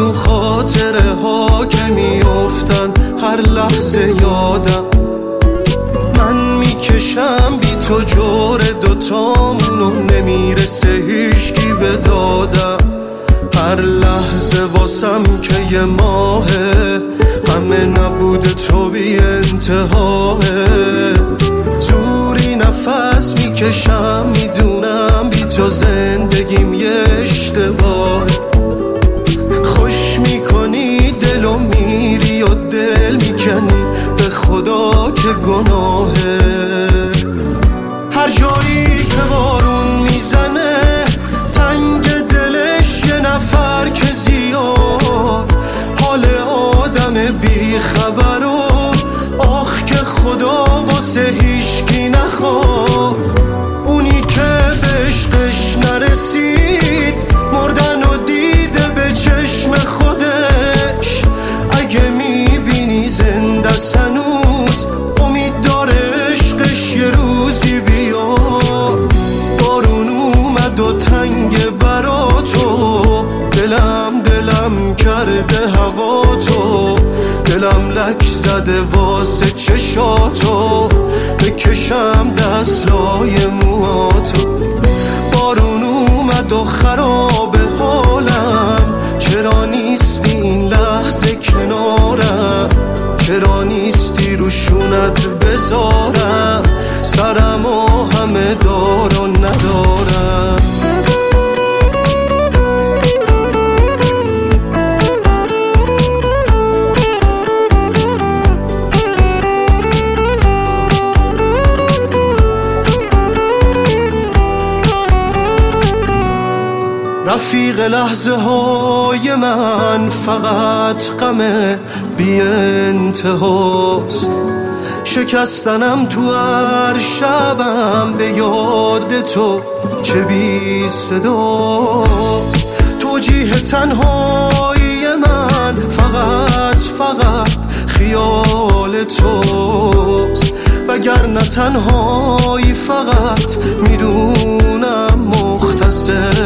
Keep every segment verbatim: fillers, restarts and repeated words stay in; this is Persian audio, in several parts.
تو خاطره ها که میافتن هر لحظه یادم. من میکشم بی تو جور دوتامونو، نمیرسه هیچکی به دادم. هر لحظه واسم که یه ماهه، همه نبود تو بی انتهاه. زوری نفس میکشم، میدونم بی تو زندگیم یه اشتباه. خوش میکنی دلو میری و دل میکنی، به خدا که گناهه. هر جایی که بارون میزنه تنگ دلش یه نفر که زیاد. حال آدم بی خبر و آخ که خدا واسه هیچکی نخواد. اونی که به عشقش نرسید مردن و دیده به چشم خودش. اگه میبینی زنده هنوز امید داره عشقش یه روزی بیاد. بارون اومد و تنگ برا تو، دلم دلم کرده هوا تو. دلم لک زده واسه چشاتو، بکشم دستلای موهاتو. بارون اومد و خراب حالم، چرا نیستی این لحظه کنارم؟ چرا نیستی رو شونت بذارم؟ سرم و همه دار و ندارم. رفیق لحظه های من فقط غم بی انتهاست. شکستنم تو هر شبم به یاد تو چه بی صداست. توجیه تنهایی من فقط فقط خیال توست. وگرنه تنهایی فقط میدونم مختص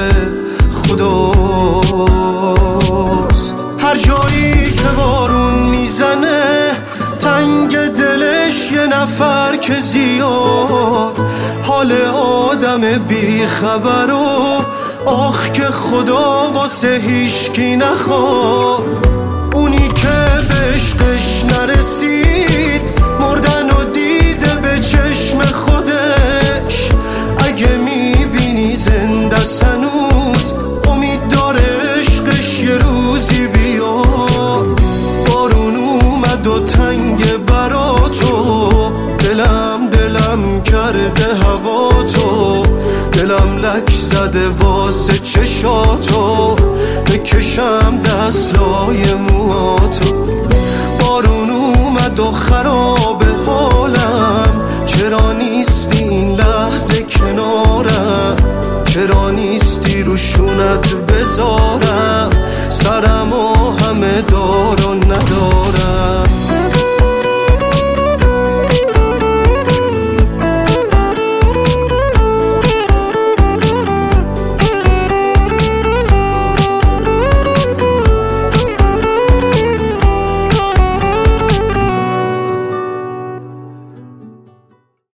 خداست. هر جایی که بارون میزنه تنگ دلش یه نفر که زیاد. حال آدم بی خبر و آخ که خدا واسه هیچکی نخواد. اونی که به عشقش نرسید مردن و دیده به چشم خودش. اگه میبینی زنده هنوز امید داره عشقش یه روزی بیاد. بارون اومد و تنگ برا تو، دلم دلم کرده هوا تو. دلم لک زده واسه چشاتو، بکشم دستلای موهاتو. بارون اومد و خراب حالم، چرا نیستی این لحظه کنارم؟ چرا نیستی رو شونت بذارم؟ سرم و همه دار و ندارم.